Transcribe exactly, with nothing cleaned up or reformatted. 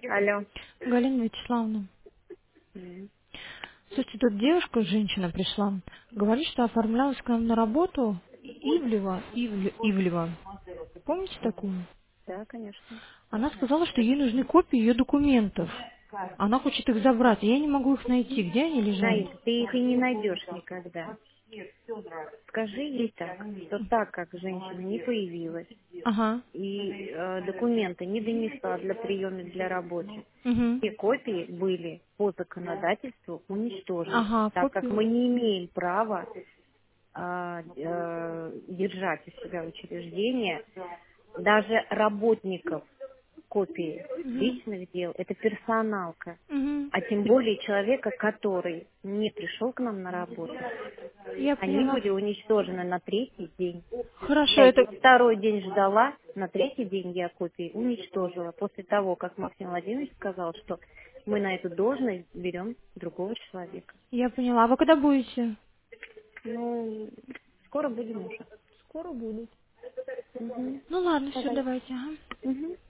Алло. Галина Вячеславовна, М. слушайте, тут девушка, женщина пришла, говорит, что оформлялась к нам на работу Ивлева, Ивле- Ивлева. Помните такую? Да, конечно. Она сказала, что ей нужны копии ее документов. Она хочет их забрать, и я не могу их найти. Где они лежат? Наик, ты их и не найдешь никогда. Скажи ей так, что так как женщина не появилась Ага. и э, документы не донесла для приема для рабочих, Угу. все копии были по законодательству уничтожены, Ага, так как копию. мы не имеем права а, э, держать у себя учреждение даже работников копии Угу. личных дел. Это персоналка. Угу. А тем более человека, который не пришел к нам на работу. Я Они поняла. были уничтожены на третий день. Хорошо, Я их это... второй день ждала, на третий день я копии уничтожила. После того, как Максим Владимирович сказал, что мы на эту должность берем другого человека. Я поняла. А вы когда будете? Ну, скоро будем уже. Скоро буду. Мгм. Ну ладно, все, Давай. давайте. Ага. Мгм.